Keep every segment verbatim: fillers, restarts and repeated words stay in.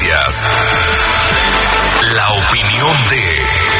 Noticias. La opinión de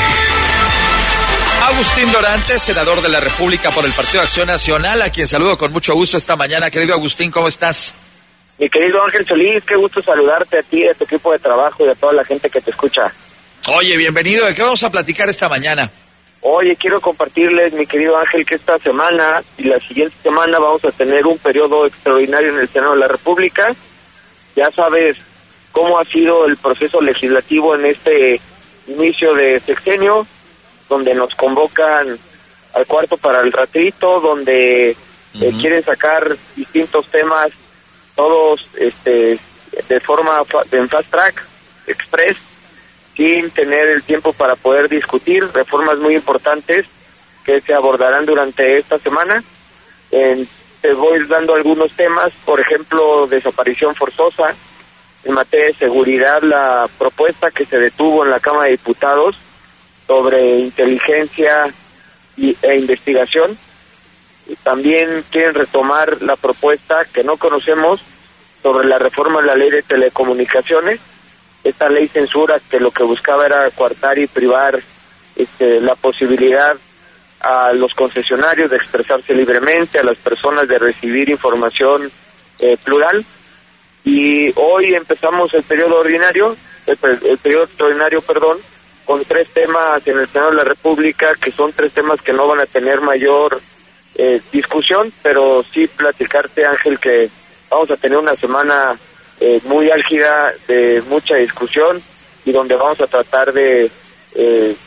Agustín Dorantes, senador de la República por el Partido de Acción Nacional, a quien saludo con mucho gusto esta mañana. Querido Agustín, ¿cómo estás? Mi querido Ángel Solís, qué gusto saludarte a ti, a tu equipo de trabajo y a toda la gente que te escucha. Oye, bienvenido. ¿De qué vamos a platicar esta mañana? Oye, quiero compartirles, mi querido Ángel, que esta semana y la siguiente semana vamos a tener un periodo extraordinario en el Senado de la República. Ya sabes cómo ha sido el proceso legislativo en este inicio de sexenio, donde nos convocan al cuarto para el ratito, donde uh-huh. eh, quieren sacar distintos temas, todos este de forma fa- en fast track, express, sin tener el tiempo para poder discutir reformas muy importantes que se abordarán durante esta semana. Eh, te voy dando algunos temas, por ejemplo, desaparición forzosa. En materia de seguridad, la propuesta que se detuvo en la Cámara de Diputados sobre inteligencia y, e investigación. Y también quieren retomar la propuesta que no conocemos sobre la reforma de la ley de telecomunicaciones. Esta ley censura que lo que buscaba era coartar y privar este, la posibilidad a los concesionarios de expresarse libremente, a las personas de recibir información eh, plural. Y hoy empezamos el periodo ordinario, el, el periodo extraordinario, perdón, con tres temas en el Senado de la República, que son tres temas que no van a tener mayor eh, discusión, pero sí platicarte, Ángel, que vamos a tener una semana eh, muy álgida, de mucha discusión, y donde vamos a tratar de eh,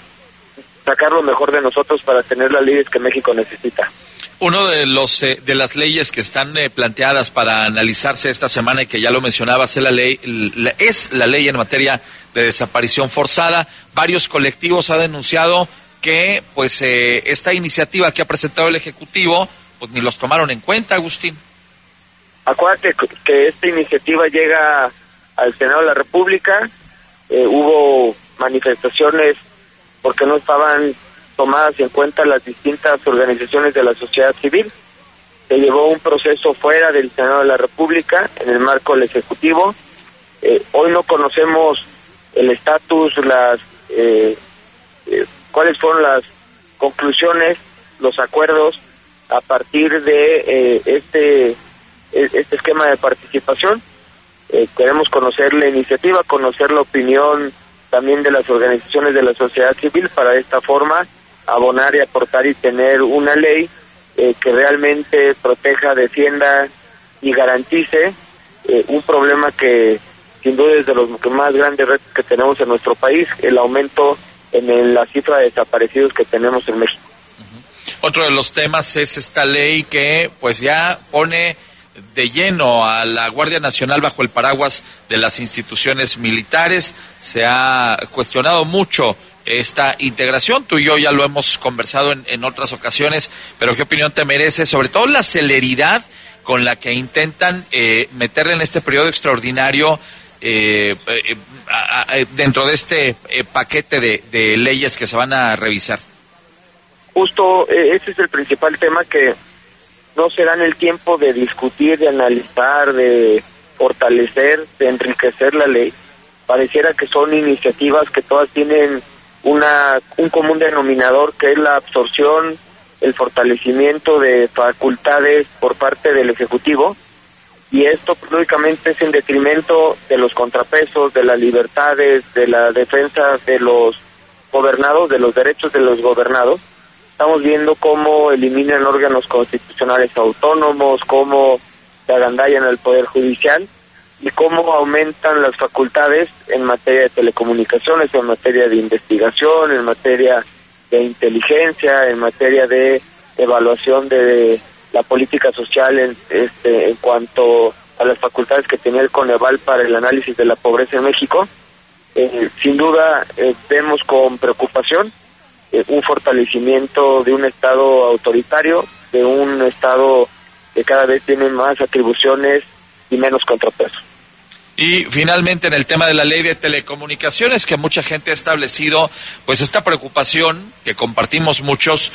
sacar lo mejor de nosotros para tener las leyes que México necesita. Uno de los eh, de las leyes que están eh, planteadas para analizarse esta semana, y que ya lo mencionabas, es la ley la, es la ley en materia de desaparición forzada. Varios colectivos han denunciado que pues eh, esta iniciativa que ha presentado el Ejecutivo pues ni los tomaron en cuenta, Agustín. Acuérdate que esta iniciativa llega al Senado de la República, eh, hubo manifestaciones porque no estaban tomadas en cuenta las distintas organizaciones de la sociedad civil. Se llevó un proceso fuera del Senado de la República, en el marco del Ejecutivo. Eh, hoy no conocemos el estatus, las eh, eh, cuáles fueron las conclusiones, los acuerdos a partir de eh, este este esquema de participación. Eh, queremos conocer la iniciativa, conocer la opinión también de las organizaciones de la sociedad civil, para de esta forma abonar y aportar y tener una ley eh, que realmente proteja, defienda y garantice eh, un problema que sin duda es de los más grandes retos que tenemos en nuestro país, el aumento en el, la cifra de desaparecidos que tenemos en México. Uh-huh. Otro de los temas es esta ley que pues ya pone de lleno a la Guardia Nacional bajo el paraguas de las instituciones militares. Se ha cuestionado mucho esta integración, tú y yo ya lo hemos conversado en, en otras ocasiones, pero ¿qué opinión te merece? Sobre todo la celeridad con la que intentan eh, meterle en este periodo extraordinario eh, eh, a, a, dentro de este eh, paquete de, de leyes que se van a revisar. Justo eh, ese es el principal tema, que no se dan el tiempo de discutir, de analizar, de fortalecer, de enriquecer la ley. Pareciera que son iniciativas que todas tienen una un común denominador, que es la absorción, el fortalecimiento de facultades por parte del Ejecutivo, y esto lógicamente es en detrimento de los contrapesos, de las libertades, de la defensa de los gobernados, de los derechos de los gobernados. Estamos viendo cómo eliminan órganos constitucionales autónomos, cómo se agandallan al Poder Judicial y cómo aumentan las facultades en materia de telecomunicaciones, en materia de investigación, en materia de inteligencia, en materia de evaluación de la política social en, este, en cuanto a las facultades que tenía el Coneval para el análisis de la pobreza en México. Eh, sin duda eh, vemos con preocupación eh, un fortalecimiento de un Estado autoritario, de un Estado que cada vez tiene más atribuciones y menos contrapesos. Y finalmente, en el tema de la ley de telecomunicaciones, que mucha gente ha establecido pues esta preocupación que compartimos muchos,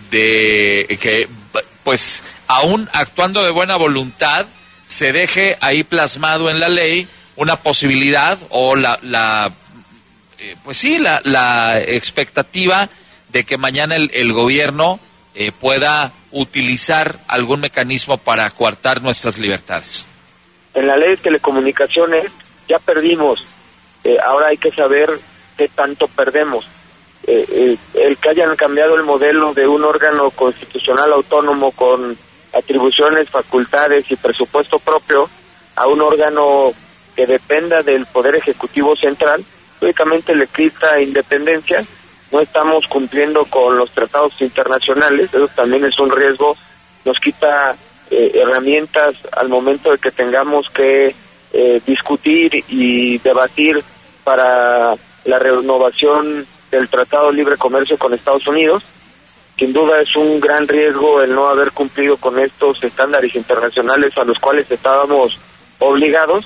de que pues aún actuando de buena voluntad se deje ahí plasmado en la ley una posibilidad o la, la eh, pues sí, la, la expectativa de que mañana el, el gobierno eh, pueda utilizar algún mecanismo para coartar nuestras libertades. En la ley de telecomunicaciones ya perdimos, eh, ahora hay que saber qué tanto perdemos. Eh, eh, el que hayan cambiado el modelo de un órgano constitucional autónomo con atribuciones, facultades y presupuesto propio a un órgano que dependa del Poder Ejecutivo Central, únicamente le quita independencia. No estamos cumpliendo con los tratados internacionales, eso también es un riesgo, nos quita eh, herramientas al momento de que tengamos que eh, discutir y debatir para la renovación del Tratado de Libre Comercio con Estados Unidos. Sin duda es un gran riesgo el no haber cumplido con estos estándares internacionales a los cuales estábamos obligados,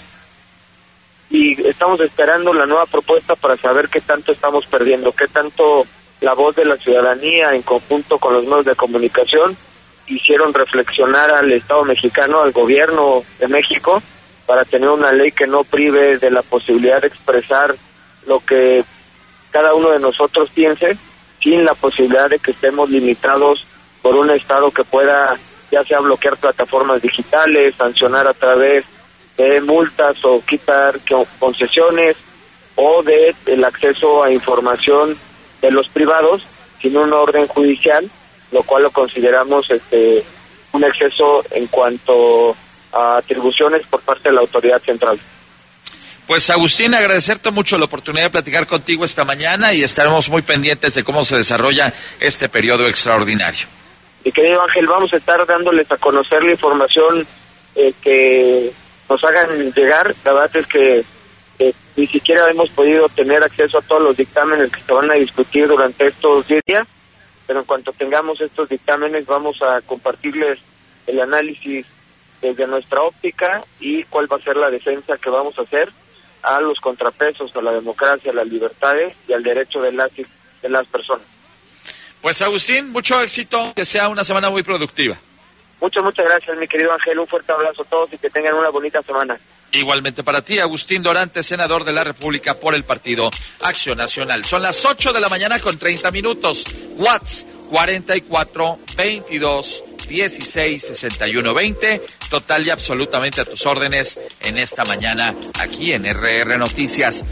y estamos esperando la nueva propuesta para saber qué tanto estamos perdiendo, qué tanto la voz de la ciudadanía en conjunto con los medios de comunicación hicieron reflexionar al Estado mexicano, al gobierno de México, para tener una ley que no prive de la posibilidad de expresar lo que cada uno de nosotros piense, sin la posibilidad de que estemos limitados por un Estado que pueda ya sea bloquear plataformas digitales, sancionar a través de multas o quitar concesiones, o de el acceso a información de los privados sin un orden judicial, lo cual lo consideramos este un exceso en cuanto a atribuciones por parte de la autoridad central. Pues Agustín, agradecerte mucho la oportunidad de platicar contigo esta mañana y estaremos muy pendientes de cómo se desarrolla este periodo extraordinario. Mi querido Ángel, vamos a estar dándoles a conocer la información eh, que nos hagan llegar. La verdad es que eh, ni siquiera hemos podido tener acceso a todos los dictámenes que se van a discutir durante estos diez días, pero en cuanto tengamos estos dictámenes vamos a compartirles el análisis desde nuestra óptica y cuál va a ser la defensa que vamos a hacer a los contrapesos, a la democracia, a las libertades y al derecho de las, de las personas. Pues Agustín, mucho éxito, que sea una semana muy productiva. Muchas, muchas gracias, mi querido Ángel. Un fuerte abrazo a todos y que tengan una bonita semana. Igualmente para ti, Agustín Dorante, senador de la República por el Partido Acción Nacional. Son las ocho de la mañana con treinta minutos. WhatsApp cuarenta y cuatro, veintidós, dieciséis, sesenta y uno, veinte. Total y absolutamente a tus órdenes en esta mañana aquí en R R Noticias.